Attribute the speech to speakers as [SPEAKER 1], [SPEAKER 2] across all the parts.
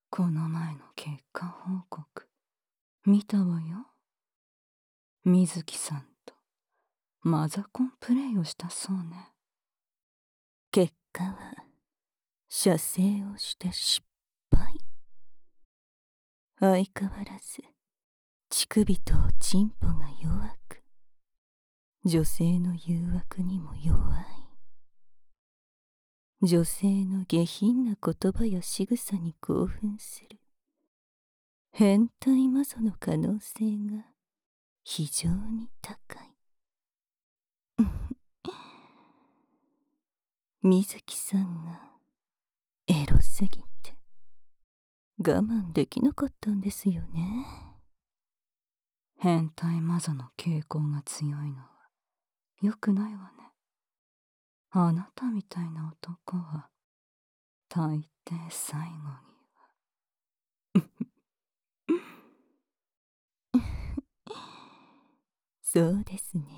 [SPEAKER 1] この前の結果報告見たわよ。水木さんとマザコンプレイをしたそうね。
[SPEAKER 2] 結果は射精をして失敗。相変わらず乳首とチンポが弱く、女性の誘惑にも弱い。女性の下品な言葉や仕草に興奮する変態マゾの可能性が非常に高い。水木さんがエロすぎて我慢できなかったんですよね。
[SPEAKER 1] 変態マゾの傾向が強いのは良くないわね。あなたみたいな男は大抵最後に
[SPEAKER 2] そうですね。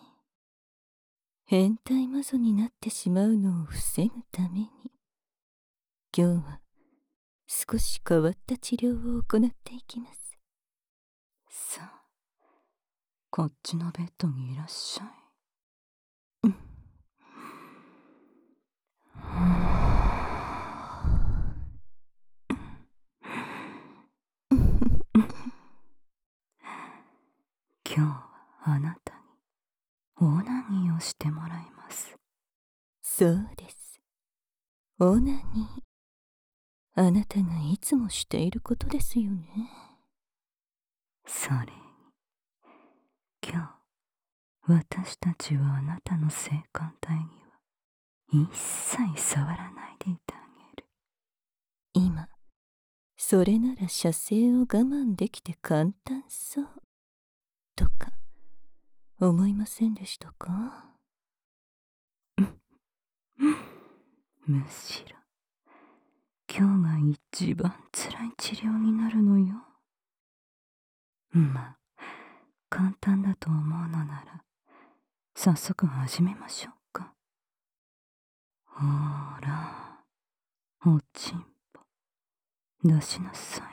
[SPEAKER 2] 変態マゾになってしまうのを防ぐために、今日は少し変わった治療を行っていきます。
[SPEAKER 1] さあ、こっちのベッドにいらっしゃい。今日はあなたにオナニーをしてもらいます。
[SPEAKER 2] そうです。オナニー。あなたがいつもしていることですよね。
[SPEAKER 1] それに今日私たちはあなたの性感帯には一切触らないでいてあげる。
[SPEAKER 2] 今それなら射精を我慢できて簡単そうとか思いませんでしたか？
[SPEAKER 1] むしろ今日が一番辛い治療になるのよ。まあ簡単だと思うのなら早速始めましょうか。ほら、おちんぽ出しなさい。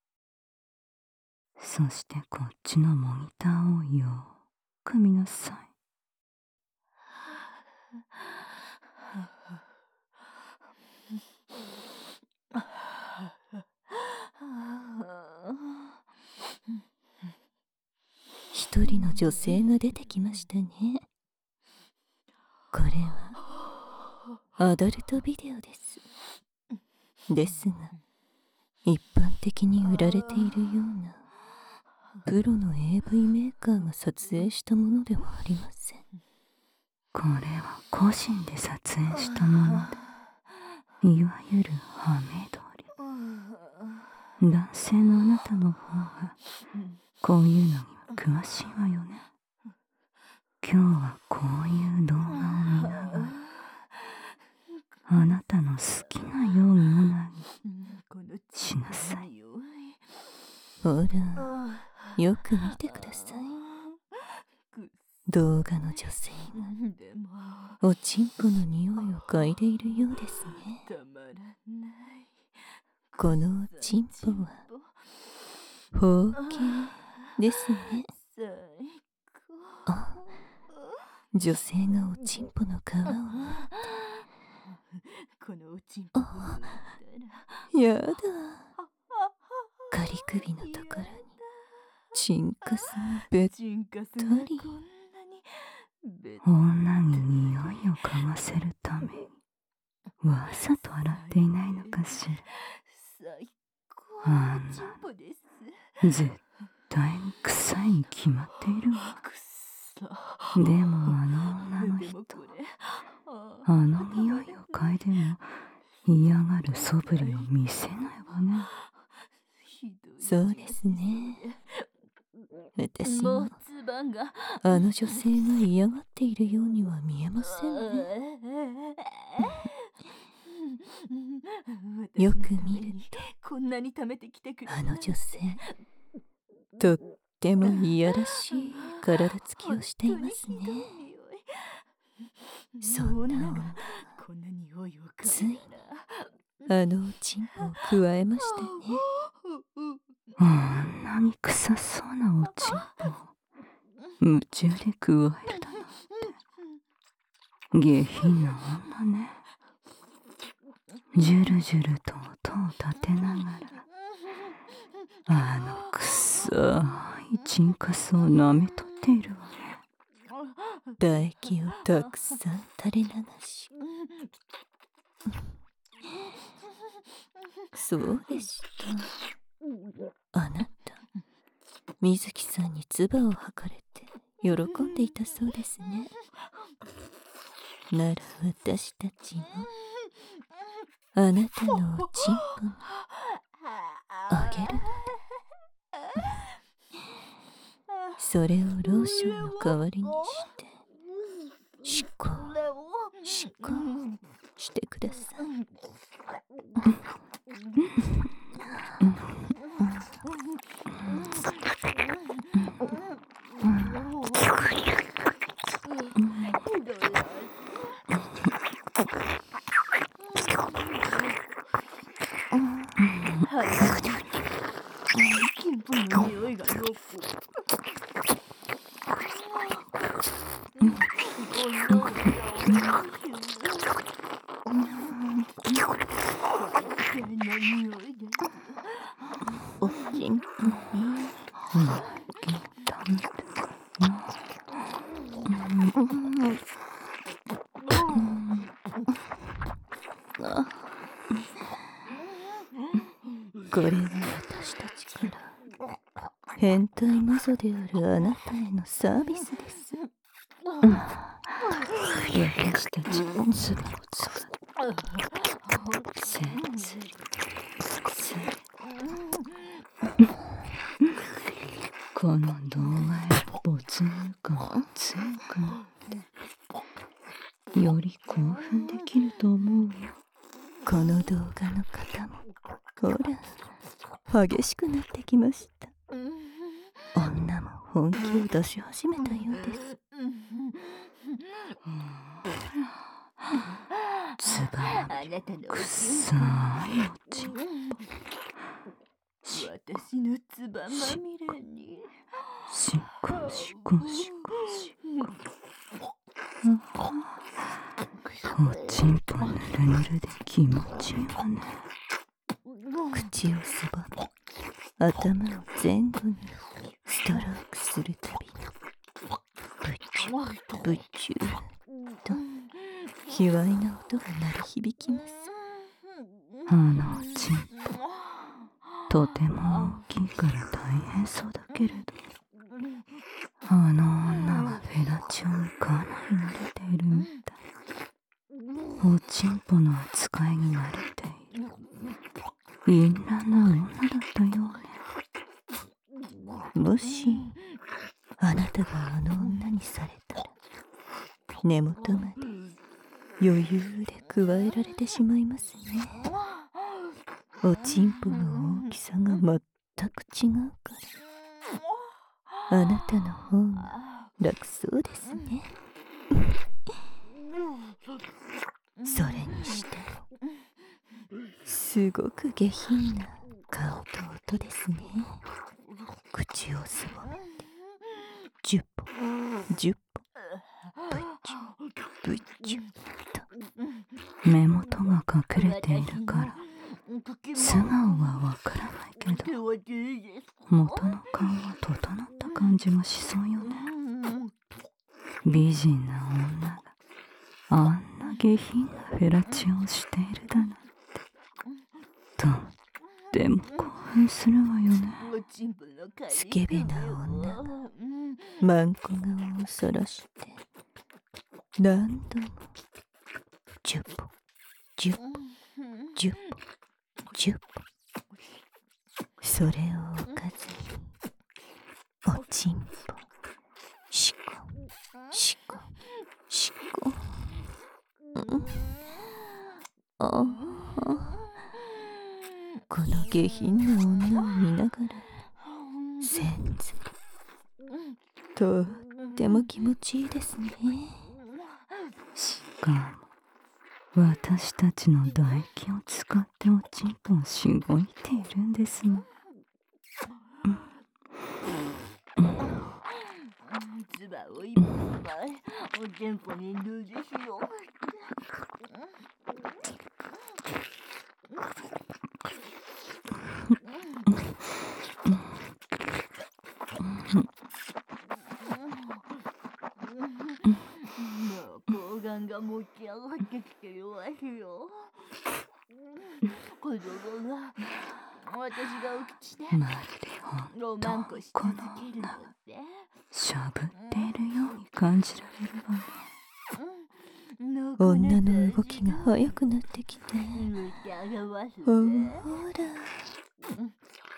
[SPEAKER 1] そしてこっちのモニターをよーく見なさい。
[SPEAKER 2] 一人の女性が出てきましたね。これはアダルトビデオです。ですが一般的に売られているようなプロの AV メーカーが撮影したものではありません。
[SPEAKER 1] これは個人で撮影したもので、いわゆるハメ撮り。男性のあなたの方がこういうのには詳しいわよね。今日はこういう動画を見ながらあなたの好きなようにオナニーしなさい。
[SPEAKER 2] ほら、よく見てください。動画の女性がおちんぽの匂いを嗅いでいるようですね。このおちんぽは包茎ですね。あ、女性がおちんぽの皮を持ってあ、やだ。仮首のところにチンカスがべったり。
[SPEAKER 1] 女に匂いを嗅がせるためにわざと洗っていないのかしら。あんな絶対に臭いに決まっているわ。でもあの女の人、あの匂いを嗅いでも嫌がる素振りを見せないわね。
[SPEAKER 2] そうですね。私もあの女性が嫌がっているようには見えませんね。よく見るとあの女性とってもいやらしい体つきをしていますね。そんな女がついにあのおちんぽを加えましたね。
[SPEAKER 1] あんなに臭そうなおちんぽを夢中で加えるだなんて下品な女ね。じゅるじゅると音を立てながらあのくっさいチンカスを舐めとっているわね。
[SPEAKER 2] 唾液をたくさん垂れ流し、そうでした。あなた、水木さんに唾を吐かれて喜んでいたそうですね。なら私たちもあなたのおちんぽにあげるので、それをローションの代わりにしてしこしこしてください。
[SPEAKER 3] 金粉の匂いがよく。おちんぽに
[SPEAKER 2] これは私たちから変態魔女であるあなたへのサービスです。
[SPEAKER 1] 私たちの唾を使ってせんずりせこの動画へ没入感が強くなってより興奮できると思うよ。
[SPEAKER 2] この動画の方もほら激しくなってきました。女も本気を出し始めたようです。
[SPEAKER 1] つばまみくっさいおちんぽ
[SPEAKER 3] 私のつばまみれに
[SPEAKER 1] しこしこしこしこおちんぽぬるぬるで気持ちいいわね。
[SPEAKER 2] 口をすぼめ頭を前後にストロークするたびにブチュブチュと卑猥な音が鳴り響きます。
[SPEAKER 1] あのおちんぽとても大きいから大変そうだけれどあの女はフェラチオにかなり慣れているみたい。おちんぽの扱いに慣れている淫乱な女だったようね。
[SPEAKER 2] もしあなたがあの女にされたら根元まで余裕で加えられてしまいますね。おちんぽの大きさが全く違うからあなたの方が楽そうですね。それにしてもすごく下品な顔と音ですね。口をすぼめて10歩10歩ブチュブチュと
[SPEAKER 1] 目元が隠れているから素顔はわからないけど元の顔は整った感じがしそうよね。美人な女があんな下品なフェラチオをしているだなんてとっても興奮するわよね。
[SPEAKER 2] スケベな女がマンコ顔をそらして何度も10歩10歩10歩10歩それをおかずにおちんぽしこしこしこああこの下品な女を見ながらせんずとっても気持ちいいですね。
[SPEAKER 1] しかも私たちの唾液を使っておちんぽをしごいているんですの。
[SPEAKER 3] 唾をいっぱいおちんぽに塗り広げもう睾丸が持ち上がってきてるわよ。子供が私がお口で
[SPEAKER 1] まるで
[SPEAKER 3] ロマンコし続けるので
[SPEAKER 1] しゃぶっているように感じられるわね。
[SPEAKER 2] 女の動きが速くなってきて、
[SPEAKER 3] 塗ってあげます
[SPEAKER 2] ほ
[SPEAKER 3] ね。
[SPEAKER 2] ら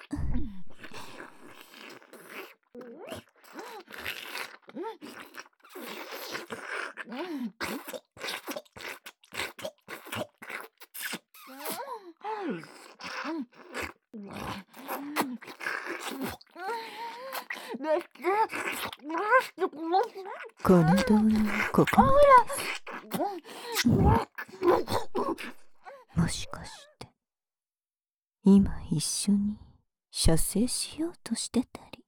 [SPEAKER 2] この動画はここまでです。もしかして今一緒に射精しようとしてたり。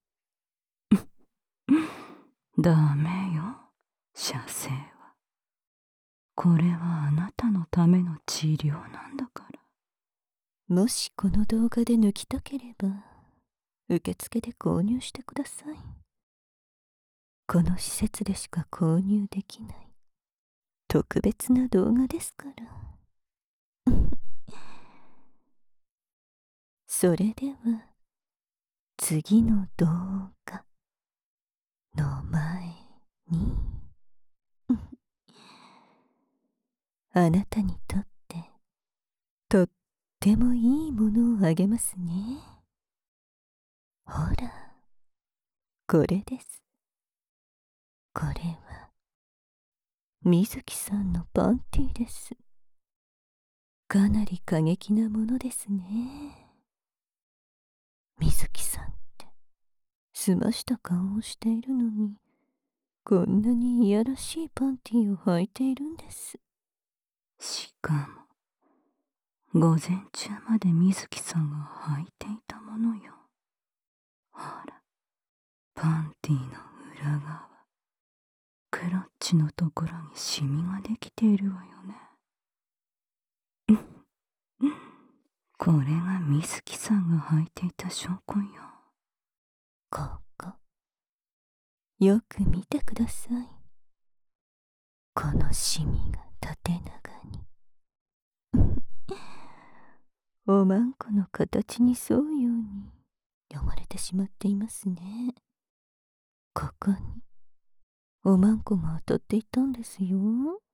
[SPEAKER 1] ダメよ、射精は。これはあなたのための治療なんだから。
[SPEAKER 2] もしこの動画で抜きたければ受付で購入してください。この施設でしか購入できない特別な動画ですから。それでは次の動画の前にあなたにとってとってもいいものをあげますね。ほら、これです。これは水木さんのパンティです。かなり過激なものですね。水木さんって澄ました顔をしているのに、こんなにいやらしいパンティを履いているんです。
[SPEAKER 1] しかも午前中まで水木さんが履いていたものよ。ほら、パンティの裏側、クロッチのところにシミができているわよね。これが水木さんが履いていた証拠よ。
[SPEAKER 2] ここよく見てください。このシミが縦長におまんこの形に沿うように汚れてしまっていますね。ここにおまんこが当たっていたんですよ。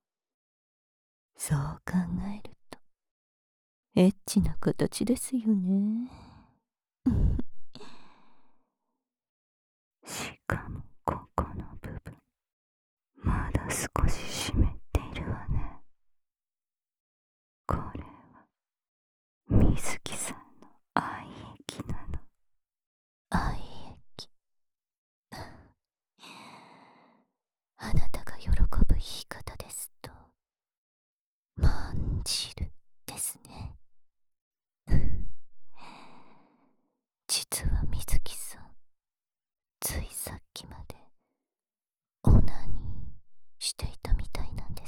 [SPEAKER 2] そう考えるとエッチな形ですよね。
[SPEAKER 1] しかもここの部分、まだ少し湿っているわね。これは水木さんの愛液なの。
[SPEAKER 2] 愛液。あなたが喜ぶ言い方ですとまんじるですね。実は水木さん、ついさっきまでオナニーしていたみたいなんです。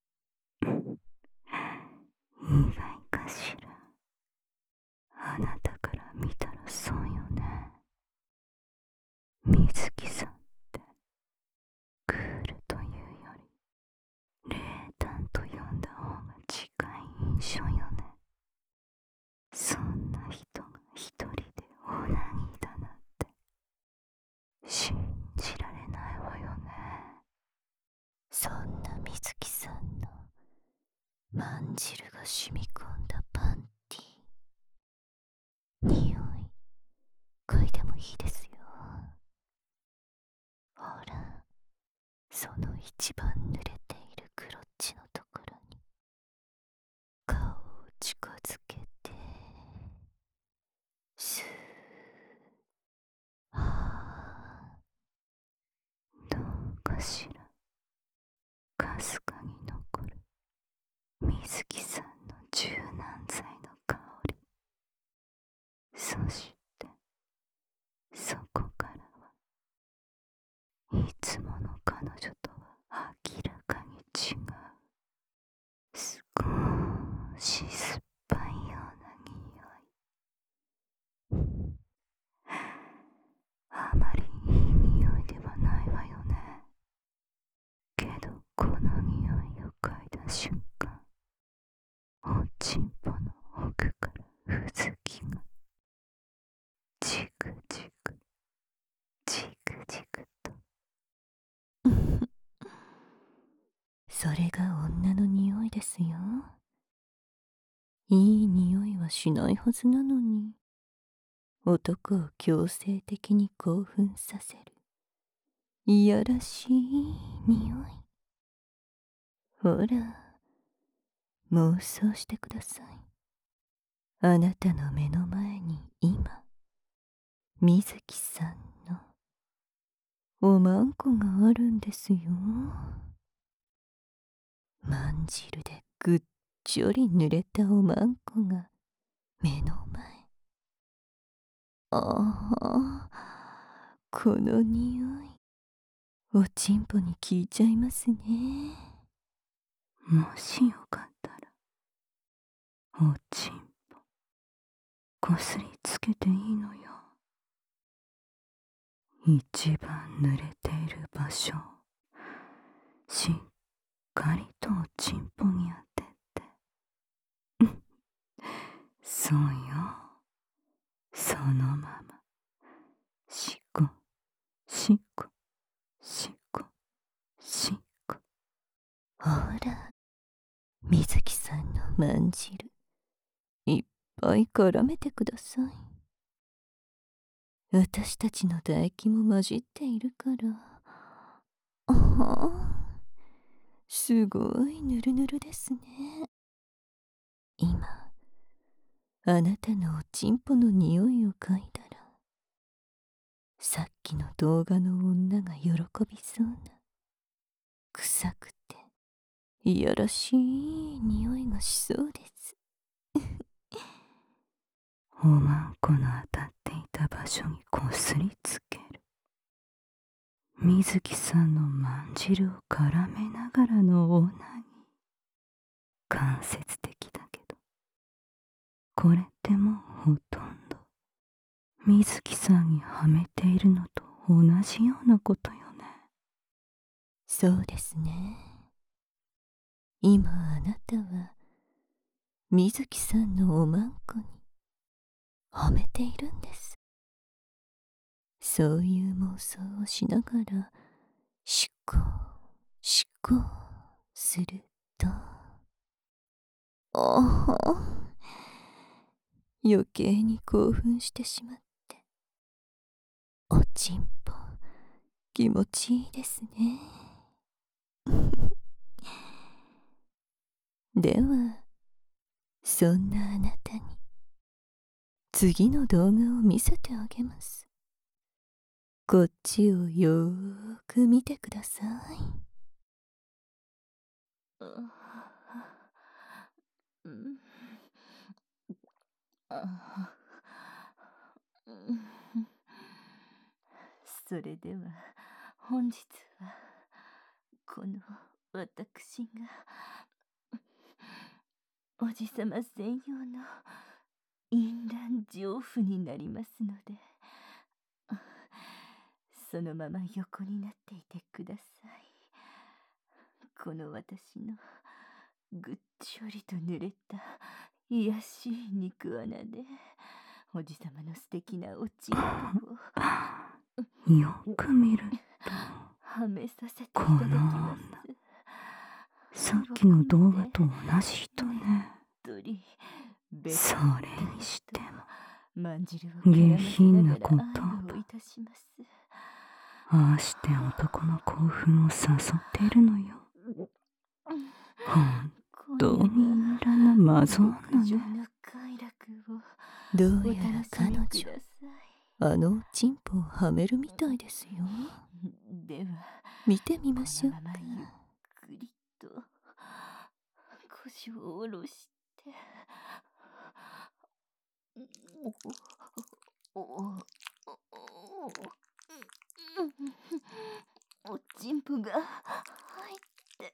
[SPEAKER 1] 意外かしら。あなたから見たらそうよね。水木さんってクールというより冷淡と呼んだ方が近い印象よね。そんな人が一人でオナニーだなんて信じられないわよね。
[SPEAKER 2] そんな水木さんのまんじるが染み込んだパンティ、匂い嗅いでもいいですよ。ほら、その一番濡れているクロッチのところに顔を近づけてスーは
[SPEAKER 1] どうかしら。かすかに残る水水木さんの柔軟剤の香り、そしてそこからはいつもの彼女とは明らかに違う、少し酸っぱいような匂い。あまりいい匂いではないわよね。けどこの匂いを嗅いだ瞬間、おちんぽの奥からふずきがじくじくじくじくと
[SPEAKER 2] それが女の匂いですよ。いい匂いはしないはずなのに、男を強制的に興奮させるいやらしい匂い。ほら、妄想してください。あなたの目の前に今、水木さんのおまんこがあるんですよ。まんじるでぐっちょり濡れたおまんこが目の前。ああ、この匂い、おちんぽに効いちゃいますね。
[SPEAKER 1] もしよかったらおちんぽこすりつけていいのよ。一番濡れている場所、しっかりとおちんぽに当ててそうよ、そのまましこしこしこしこ。
[SPEAKER 2] ほら、水木さんのまんじるいっぱい絡めてください。私たちの唾液も混じっているから。ああ、すごいぬるぬるですね。今、あなたのおちんぽの匂いを嗅いだら、さっきの動画の女が喜びそうな臭くていやらしい匂いがしそうです。
[SPEAKER 1] おまんこの当たっていた場所にこすりつける。水木さんのまんじるを絡めながらのオナニー。間接的だけど、これってもうほとんど水木さんにはめているのと同じようなことよね。
[SPEAKER 2] そうですね。今あなたは水木さんのおまんこにはめているんです。そういう妄想をしながらしこしこすると、ああ、余計に興奮してしまって、おちんぽ気持ちいいですね。では、そんなあなたに次の動画を見せてあげます。こっちをよーく見てください。
[SPEAKER 3] それでは本日はこの私がおじさま専用の淫乱丈夫になりますので、そのまま横になっていてください。この私のぐっちょりと濡れた癒やしい肉穴でおじさまの素敵なおちんぽを
[SPEAKER 1] よく見ると
[SPEAKER 3] はめさせていた
[SPEAKER 1] この
[SPEAKER 3] だきま
[SPEAKER 1] 女、
[SPEAKER 3] す。
[SPEAKER 1] さっきの動画と同じ人ね。それにしても
[SPEAKER 3] まんじるを
[SPEAKER 1] 下品な
[SPEAKER 3] こ
[SPEAKER 1] こと
[SPEAKER 3] をいたします。
[SPEAKER 1] ああして男の興奮を誘っているのよ。本当に淫乱なマゾ女ね。
[SPEAKER 2] どうやら彼女、あのおちんぽをはめるみたいですよ。
[SPEAKER 3] では
[SPEAKER 2] 見てみましょうか。
[SPEAKER 3] このままゆっくりと腰を下おちんぽが入って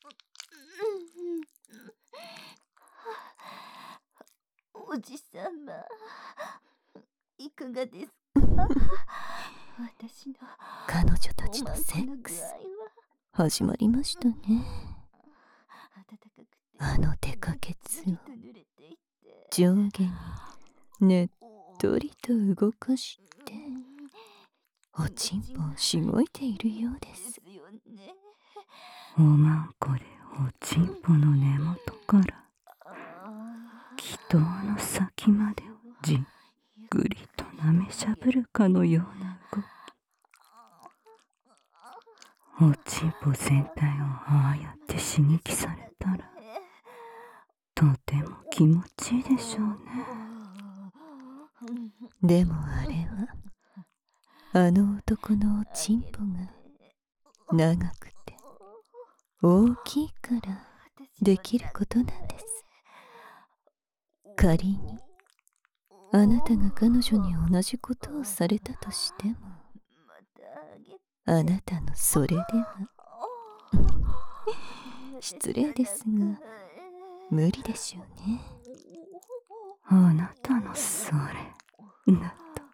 [SPEAKER 3] おじさまいかがですか？私の
[SPEAKER 2] 彼女たちのセックス始まりましたね。あのデカケツを上下にねっとりと動かしておちんぽをしごいているようです。
[SPEAKER 1] おまんこでおちんぽの根元から気筒の先までをじっくりとなめしゃぶるかのような動き。おちんぽ全体をああやって刺激されたらとても気持ちいいでしょうね。
[SPEAKER 2] でもあれはあの男のおちんぽが長くて大きいからできることなんです。仮にあなたが彼女に同じことをされたとしてもあなたのそれでは失礼ですが無理でしょうね。
[SPEAKER 1] あなたのそれだと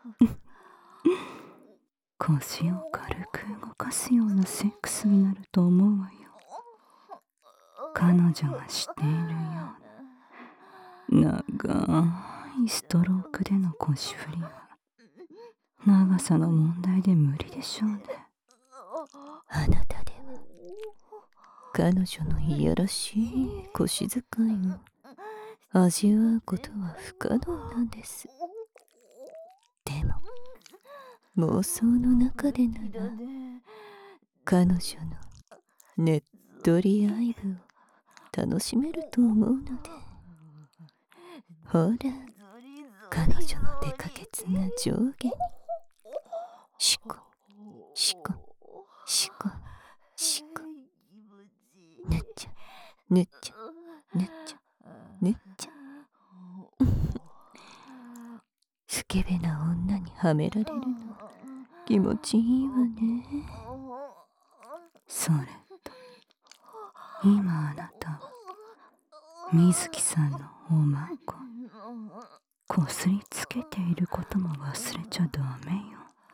[SPEAKER 1] 腰を軽く動かすようなセックスになると思うわよ。彼女がしているような長いストロークでの腰振りは長さの問題で無理でしょうね。
[SPEAKER 2] あなたでは彼女のいやらしい腰遣いを味わうことは不可能なんです。でも妄想の中でなら彼女のねっとり愛撫を楽しめると思うので、ほら彼女のデカケツが上下にシコシコシコシコぬっちゃぬっちゃぬっちゃぬっちゃスケベな女にはめられるの気持ちいいわね。
[SPEAKER 1] それと今あなたは水木さんのおまんここすりつけていることも忘れちゃダメよ。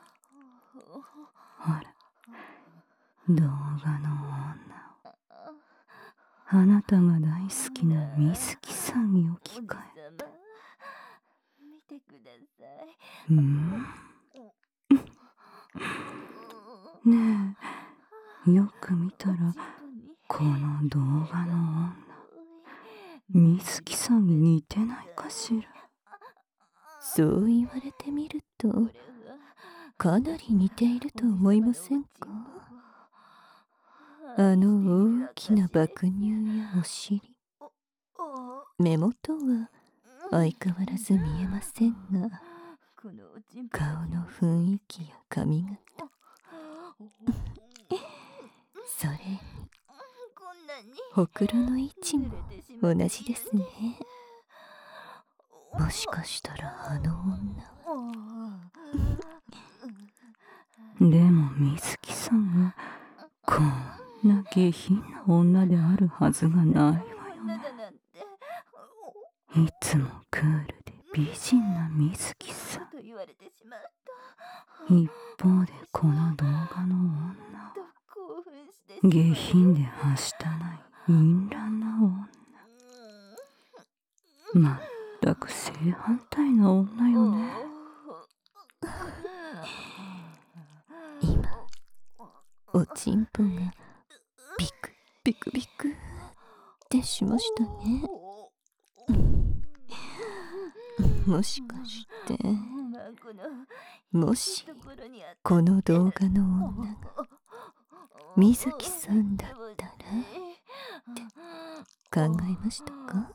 [SPEAKER 1] ほら動画の女をあなたが大好きな水木さんに置き換えて
[SPEAKER 3] 見てくださ
[SPEAKER 1] い。ねえよく見たらこの動画の女水木さんに似てないかしら。
[SPEAKER 2] そう言われてみるとかなり似ていると思いませんか？あの大きな爆乳やお尻、目元は相変わらず見えませんが顔の雰囲気や髪型それにほくろの位置も同じですね。もしかしたらあの女は
[SPEAKER 1] でも水木さんはこんな下品な女であるはずがないわよね。いつもクールで美人な水木さん、一方でこの動画の女は下品ではしたない淫乱な女、全く正反対な女よね。
[SPEAKER 2] 今おちんぽがビクビクビクってしましたね。もしかしてもしこの動画の女が水木さんだったらって考えましたか？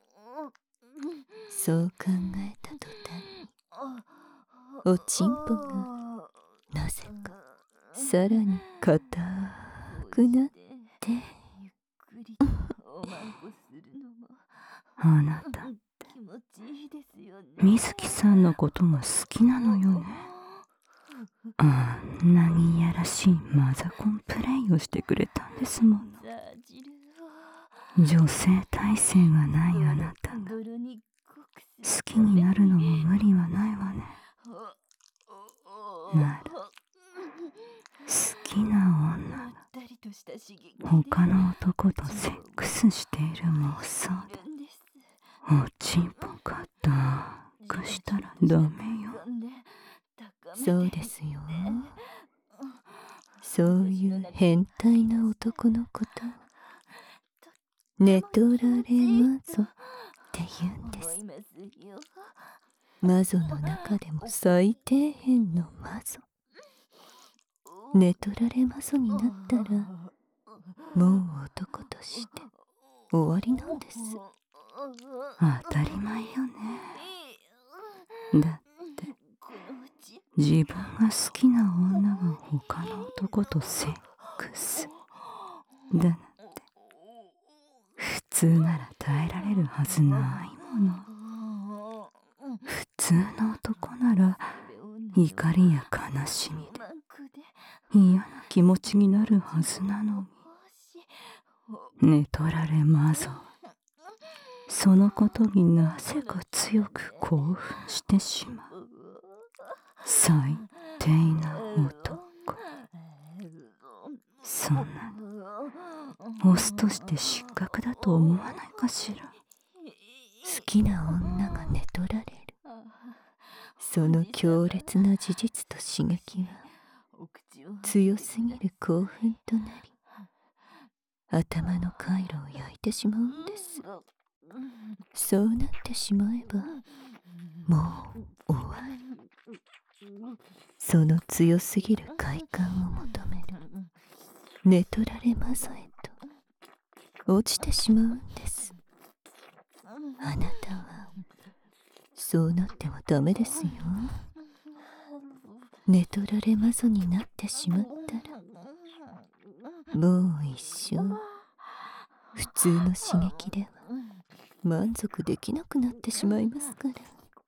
[SPEAKER 2] そう考えた途端におちんぽがなぜかさらに硬くなって
[SPEAKER 1] あなたって水木さんのことが好きなのよね。あんなにいやらしいマザコンプレイをしてくれたんですもの。女性耐性がないあなたが好きになるのも無理はないわね。なら好きな女が他の男とセックスしている妄想でおちんぽがダークしたらダメよ。
[SPEAKER 2] そうですよ。そういう変態な男のこと寝取られマゾって言うんです。マゾの中でも最底辺のマゾ。寝取られマゾになったらもう男として終わりなんです。
[SPEAKER 1] 当たり前よね。だって自分が好きな女が他の男とセックスだなんて普通なら耐えられるはずないもの。普通の男なら怒りや悲しみで嫌な気持ちになるはずなのに、寝取られマゾはそのことになぜか強く興奮してしまう。最低な男。そんなのオスとして失格だと思わないかしら。
[SPEAKER 2] 好きな女が寝取られる、その強烈な事実と刺激は強すぎる興奮となり頭の回路を焼いてしまうんです。そうなってしまえばもう終わり。その強すぎる快感を求める寝取られマゾへと落ちてしまうんです。あなたはそうなってはダメですよ。寝取られマゾになってしまったらもう一生普通の刺激では満足できなくなってしまいますから。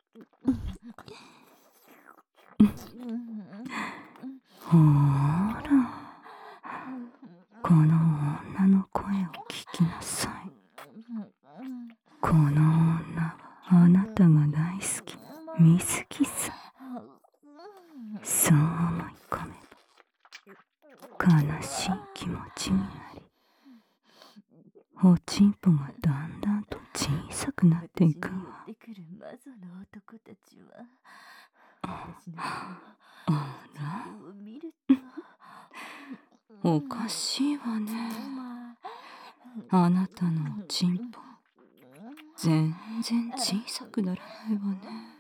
[SPEAKER 1] ほーら、この女の声を聞きなさい。この女はあなたが大好きな水木さん。そう思い込めば悲しい気持ちになりおちんぽがだんだんと小さくなっていくわ。あら、おかしいわね。あなたのおちんぽ全然小さくならないわね。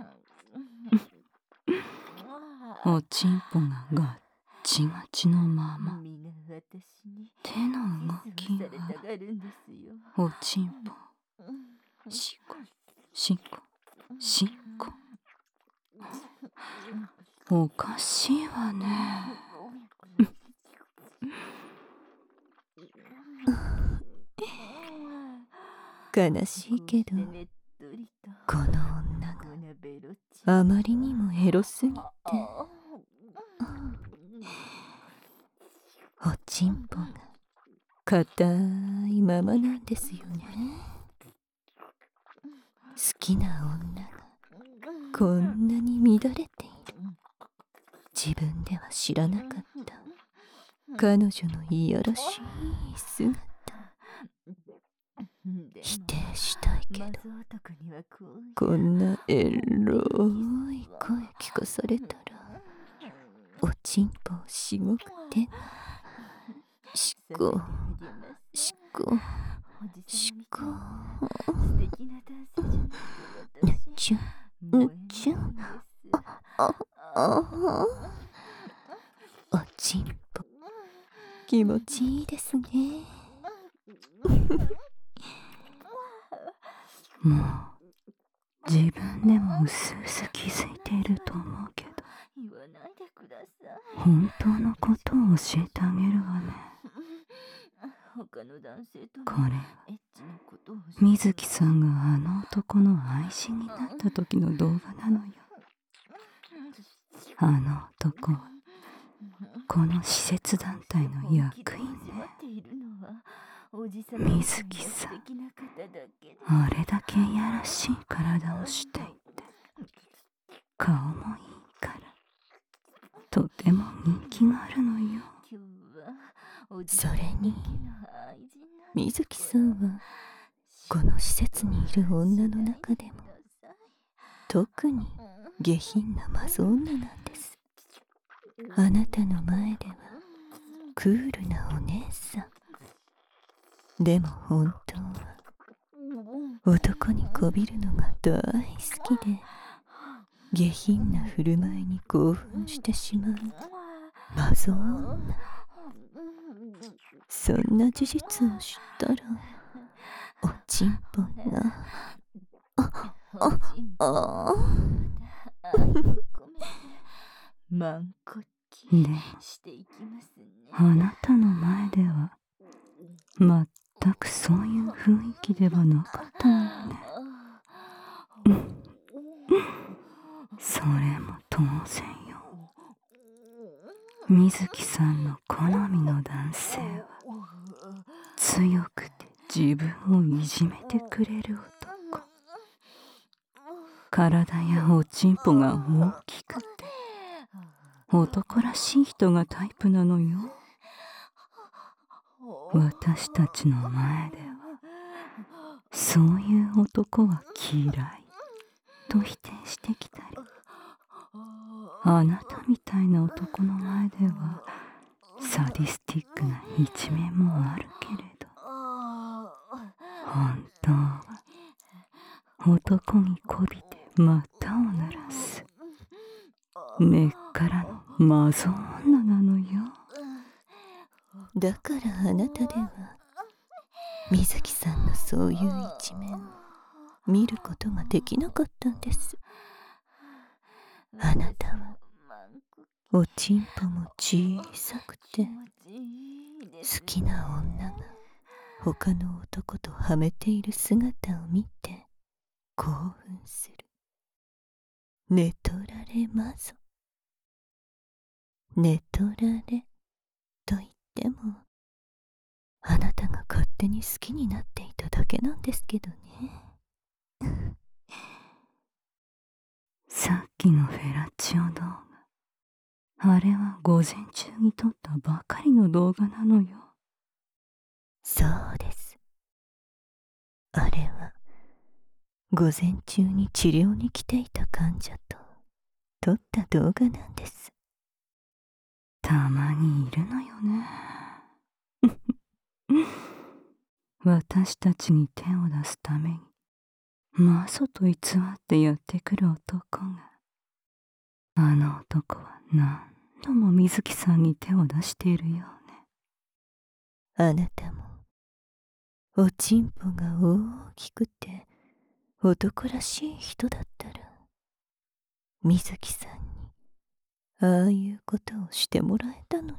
[SPEAKER 1] おちんぽがガッチガチのまま手の動きがおちんぽしこしこしこ。おかしいわね。
[SPEAKER 2] 悲しいけどこの女があまりにもエロすぎておちんぽが硬いままなんですよね。好きな女がこんなに乱れている。自分では知らなかった彼女のいやらしい姿。否定したいけどこんなエロい声聞かされたらおちんぽをしごく手がしこしこしこぬちゅぬちゅおちんぽ気持ちいいですね。
[SPEAKER 1] もう自分でもうすうす気づいていると思うけど本当のことを教えてあげるわね。これは水木さんがあの男の愛人になった時の動画なのよ。あの男はこの施設団体の役員ね。水木さん、あれだけいやらしい体をしていて顔もいいからとても人気があるのよ。
[SPEAKER 2] それに水木さんはこの施設にいる女の中でも特に下品なマゾ女なんです。あなたの前ではクールなお姉さん。でも本当は男にこびるのが大好きで下品な振る舞いに興奮してしまうマゾ女。そんな事実を知ったらおちんぽが
[SPEAKER 1] でもあなたの前では全くそういう雰囲気ではなかったのよね。それも当然よ。水木さんの好みの男性は強くて自分をいじめてくれる男。体やおちんぽが大きくて男らしい人がタイプなのよ。私たちの前ではそういう男は嫌いと否定してきたり、あなたみたいな男の前ではサディスティックな一面もあるけれど、本当は男にこびて股を濡らす根っからのマゾ女なのよ。
[SPEAKER 2] だからあなたでは水木さんのそういう一面を見ることができなかったんです。あなたはおちんぽも小さくて好きな女が他の男とはめている姿を見て興奮する寝取られマゾ。寝取られと言ってもあなたが勝手に好きになっていただけなんですけどね。
[SPEAKER 1] さっきのフェラチオ動画、あれは午前中に撮ったばかりの動画なのよ。
[SPEAKER 2] そうです。あれは午前中に治療に来ていた患者と撮った動画なんです。
[SPEAKER 1] たまにいるのよね。私たちに手を出すためにマゾと偽ってやってくる男が、あの男は何度も水木さんに手を出しているようね。
[SPEAKER 2] あなたもおちんぽが大きくて男らしい人だったら水木さんにああいうことをしてもらえたのに。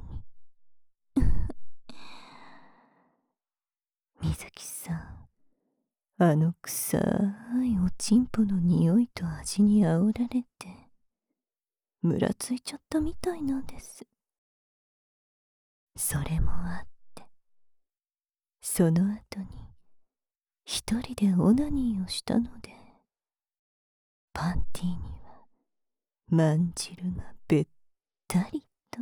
[SPEAKER 2] 水木さん、あの臭いおちんぽの匂いと味にあおられてムラついちゃったみたいなんです。それもあってその後に一人でオナニーをしたのでパンティーにはまんじるがべったりと。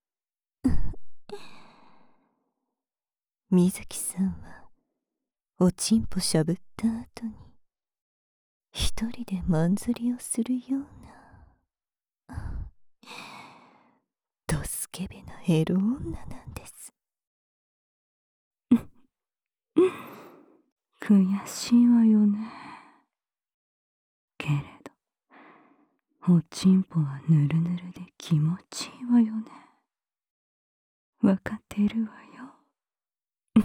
[SPEAKER 2] 水木さんはおちんぽしゃぶった後に一人でまんずりをするようなドスケベなエロ女なんです。
[SPEAKER 1] 悔しいわよね。けれどおちんぽはぬるぬるで気持ちいいわよね。わかってるわよ。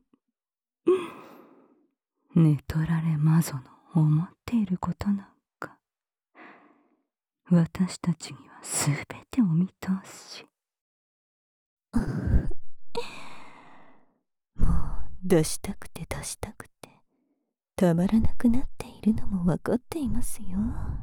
[SPEAKER 1] 寝取られマゾの思っていることなんか私たちにはすべてお見通し。
[SPEAKER 2] もう出したくて出したくてたまらなくなっているのもわかっていますよ。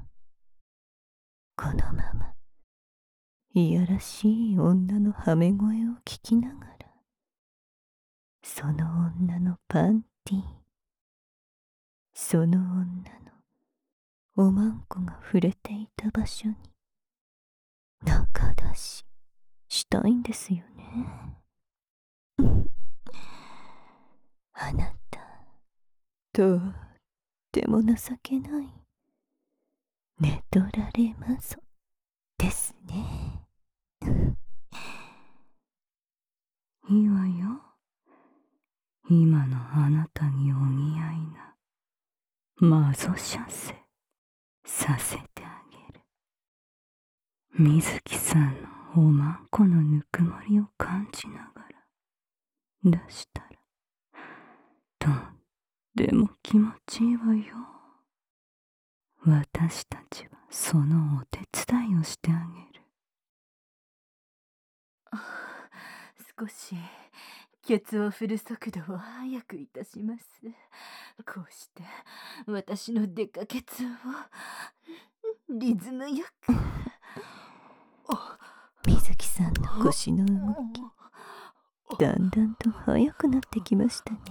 [SPEAKER 2] このままいやらしい女のはめ声を聞きながら、その女のパンティー、その女のおまんこが触れていた場所に中出ししたいんですよね。あなた、とっても情けない寝取られマゾですね。
[SPEAKER 1] いいわよ。今のあなたにお似合いなマゾ射精させてあげる。水木さんのおまんこのぬくもりを感じながら出したらとっても気持ちいいわよ。私たちはそのお手伝いをしてあげる。
[SPEAKER 3] 少しケツを振る速度を速くいたします。こうして私のデカケツをリズムよく。
[SPEAKER 2] 水木さんの腰の動き、だんだんと速くなってきましたね。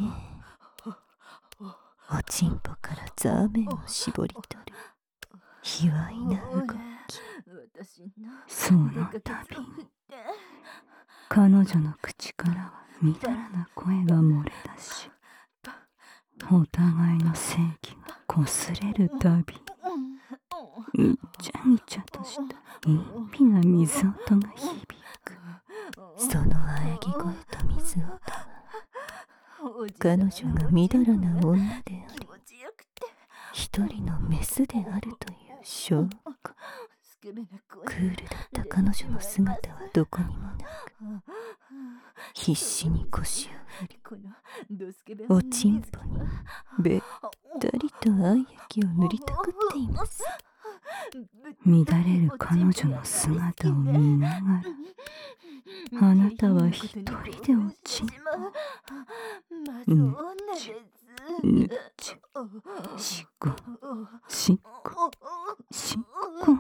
[SPEAKER 2] おちんぽからザーメンを絞り取る卑猥な動き。
[SPEAKER 1] その度に彼女の口からはみだらな声が漏れ出し、お互いの性器が擦れるたびにぐちゃぐちゃとした陰微な水音が響く。
[SPEAKER 2] その喘ぎ声と水音は彼女がみだらな女であり、一人のメスであるという証拠。クールだった彼女の姿はどこにもなく、必死に腰を振り、おちんぽにべったりと愛液を塗りたくっています。
[SPEAKER 1] 乱れる彼女の姿を見ながら、あなたは一人でおちんぽぬっちぬっちしっこしっこしっこ。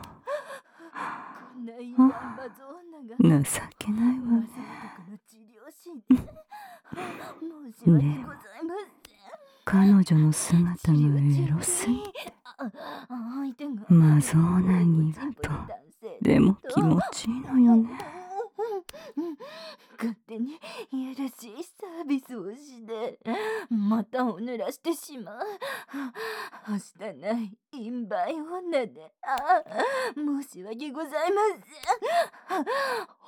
[SPEAKER 1] 情けないわね。でも彼女の姿がエロすぎてマゾウナギがとでも気持ちいいのよね。
[SPEAKER 3] 勝手にいやらしいサービスをして股を濡らしてしまう。はしたない陰媒女で申し訳ございません。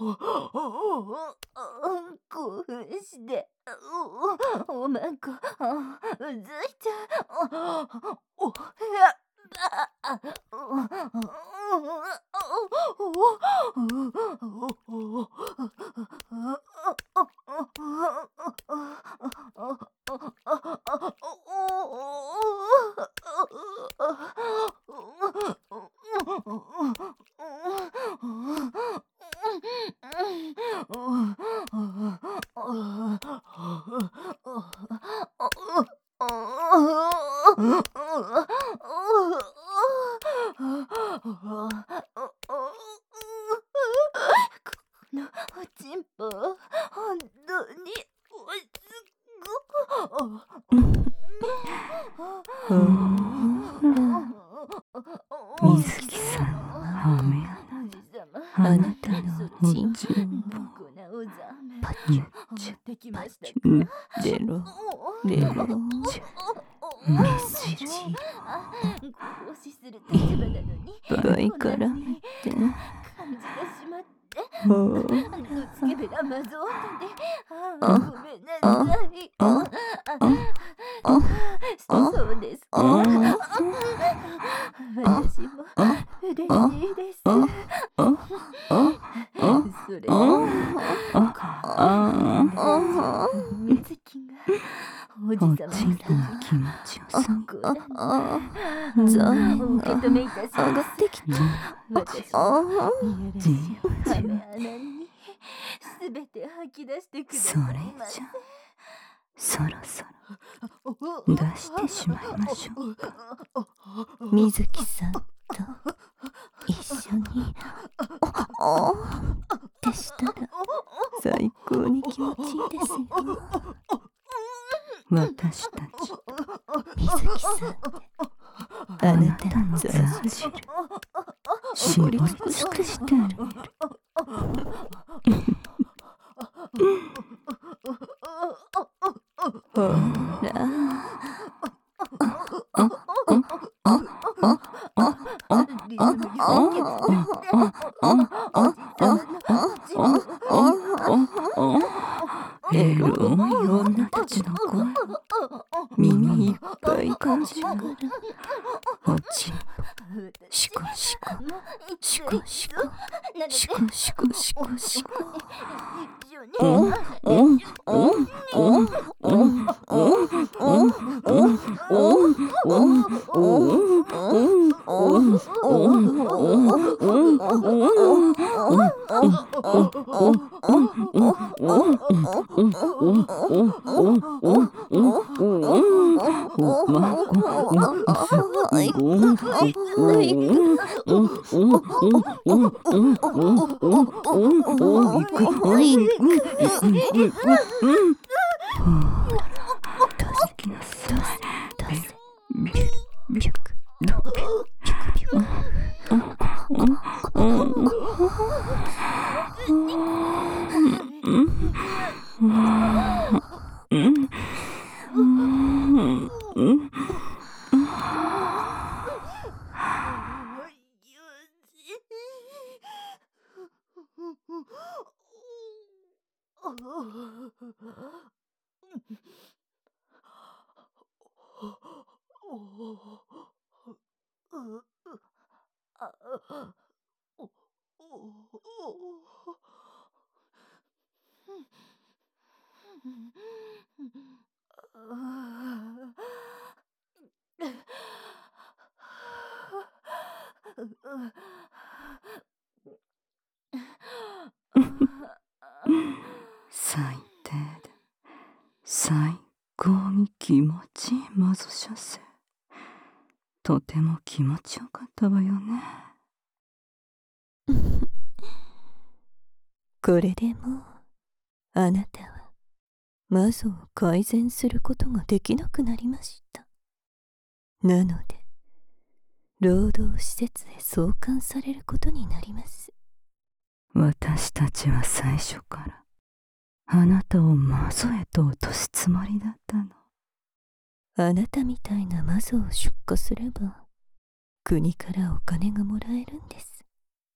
[SPEAKER 3] 興奮しておまんこうずいちゃう。おちんぽ本当においし
[SPEAKER 1] 水木さんのハメ穴、あなたのおちんぽパチュチュパチュレロレロメスジいっぱい絡めてほら
[SPEAKER 3] スケベラマゾーナでごめんなさい。そうですか。私も嬉しいです。それ水木がおじさまの
[SPEAKER 1] 気持ちよさ
[SPEAKER 2] ザーメン
[SPEAKER 3] 受け止めいたし
[SPEAKER 2] 上がってきた。
[SPEAKER 3] 私もハメ穴にすべて吐き出してくださいませ。
[SPEAKER 1] そろそろ出してしまいましょうか。
[SPEAKER 2] 水木さんと一緒にってしたら最高に気持ちいいですよ。
[SPEAKER 1] 私たち
[SPEAKER 2] 水木さんってあなたの
[SPEAKER 1] 雑
[SPEAKER 2] 雑
[SPEAKER 1] 汁
[SPEAKER 2] 絞り
[SPEAKER 1] 絞り
[SPEAKER 2] 尽くし
[SPEAKER 1] 尽くしてて
[SPEAKER 2] あ
[SPEAKER 1] あ
[SPEAKER 2] る。ほ
[SPEAKER 3] リズムに乗って
[SPEAKER 1] エロい女たちの声を耳いっぱい感じながらおちんぽシコシコシコシコシコシコシコシコおんおんおんおんおんおんおんおんおんおん最低で最高に気持ちいいマゾ射精。とても気持ちよかったわよね。
[SPEAKER 2] これでもうあなたはマゾを改善することができなくなりました。なので労働施設へ送還されることになります。
[SPEAKER 1] 私たちは最初からあなたをマゾへと落とすつもりだったの。
[SPEAKER 2] あなたみたいなマゾを出荷すれば国からお金がもらえるんです。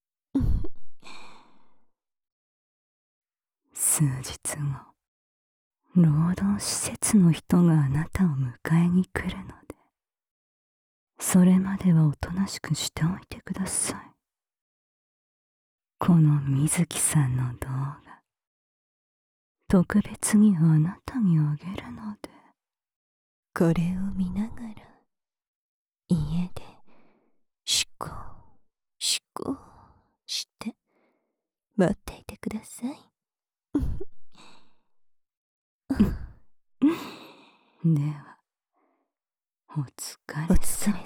[SPEAKER 1] 数日後、労働施設の人があなたを迎えに来るので、それまではおとなしくしておいてください。この水木さんの動画、特別にあなたにあげるので。
[SPEAKER 2] これを見ながら家でシコシコして待っていてください。
[SPEAKER 1] では、お疲
[SPEAKER 2] お
[SPEAKER 1] れ様。
[SPEAKER 2] 疲れ